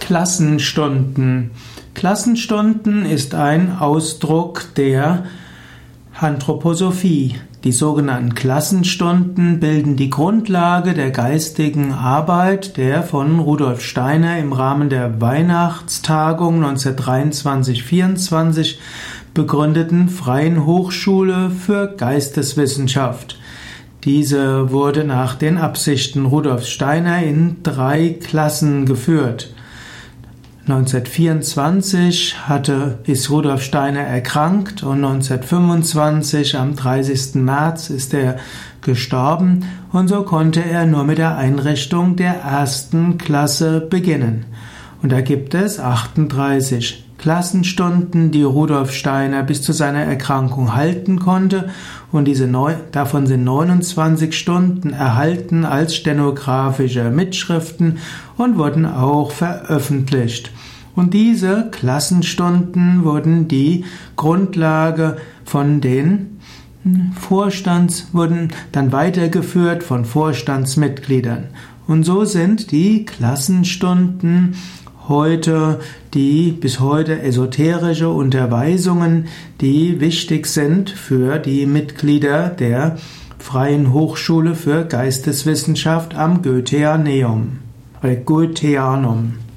Klassenstunden. Klassenstunden ist ein Ausdruck der Anthroposophie. Die sogenannten Klassenstunden bilden die Grundlage der geistigen Arbeit der von Rudolf Steiner im Rahmen der Weihnachtstagung 1923-24 begründeten Freien Hochschule für Geisteswissenschaft. Diese wurde nach den Absichten Rudolf Steiner in 3 Klassen geführt. 1924 ist Rudolf Steiner erkrankt und 1925, am 30. März, ist er gestorben und so konnte er nur mit der Einrichtung der 1. Klasse beginnen. Und da gibt es 38 Klassenstunden, die Rudolf Steiner bis zu seiner Erkrankung halten konnte, und davon sind 29 Stunden erhalten als stenografische Mitschriften und wurden auch veröffentlicht. Und diese Klassenstunden wurden die Grundlage von den wurden dann weitergeführt von Vorstandsmitgliedern. Und so sind die Klassenstunden bis heute esoterische Unterweisungen, die wichtig sind für die Mitglieder der Freien Hochschule für Geisteswissenschaft am Goetheanum.